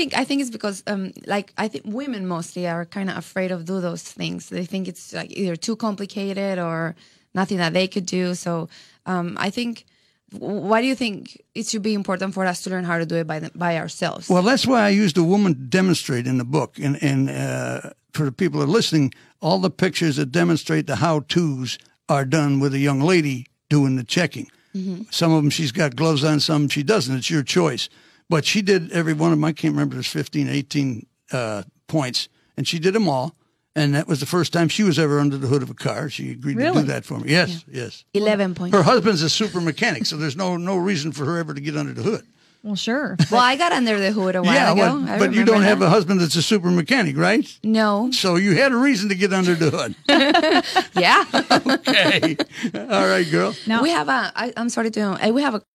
think it's because like I think women mostly are kind of afraid of do those things. They think it's like either too complicated or nothing that they could do. So I think. Why do you think it should be important for us to learn how to do it by ourselves? Well, that's why I used a woman to demonstrate in the book. And for the people that are listening, all the pictures that demonstrate the how-tos are done with a young lady doing the checking. Mm-hmm. Some of them she's got gloves on, some she doesn't. It's your choice. But she did every one of them. I can't remember, there's 15, 18 points. And she did them all. And that was the first time she was ever under the hood of a car. She agreed to do that for me. Yes, yes. 11 points. Her husband's a super mechanic, so there's no reason for her ever to get under the hood. Well, sure. Well, I got under the hood a while ago. But you don't have a husband that's a super mechanic, right? No. So you had a reason to get under the hood. Yeah. Okay. All right, girl. Now, we have I'm sorry to we have a